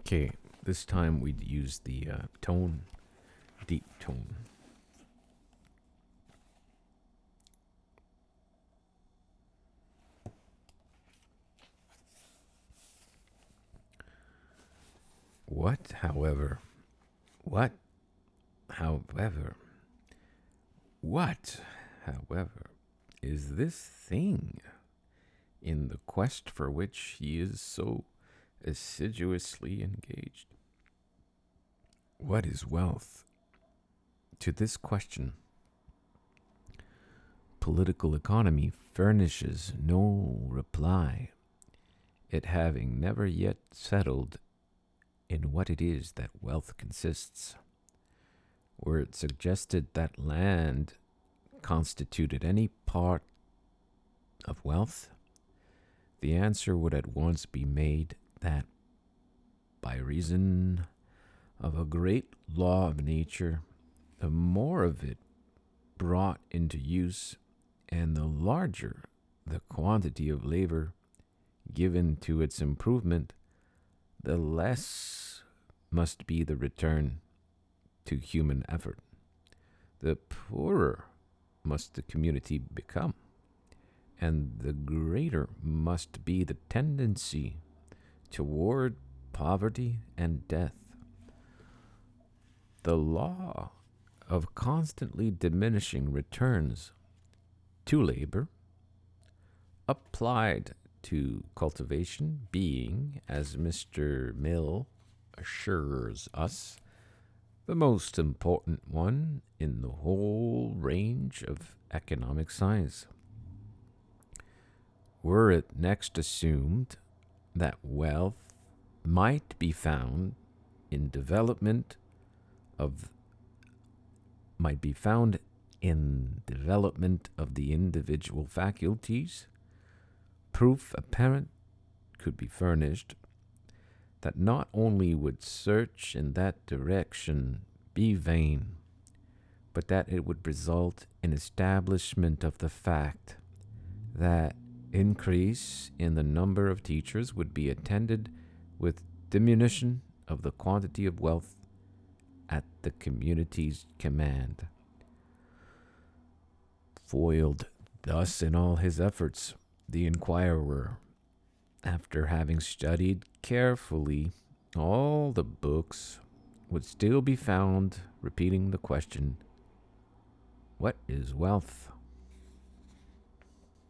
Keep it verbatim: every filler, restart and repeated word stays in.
Okay, this time we'd use the uh, tone, deep tone. What, however, what, however, what, however, is this thing in the quest for which he is so assiduously engaged? What is wealth? To this question, political economy furnishes no reply, it having never yet settled in what it is that wealth consists. Were it suggested that land constituted any part of wealth, the answer would at once be made that, by reason of a great law of nature, the more of it brought into use, and the larger the quantity of labor given to its improvement, the less must be the return to human effort. The poorer must the community become, and the greater must be the tendency toward poverty and death. The law of constantly diminishing returns to labor, applied to cultivation, being, as Mister Mill assures us, the most important one in the whole range of economic science. Were it next assumed that wealth might be found in development of might be found in development of the individual faculties, proof apparent could be furnished that not only would search in that direction be vain, but that it would result in establishment of the fact that increase in the number of teachers would be attended with diminution of the quantity of wealth at the community's command. Foiled thus in all his efforts, the inquirer, after having studied carefully all the books, would still be found repeating the question, what is wealth?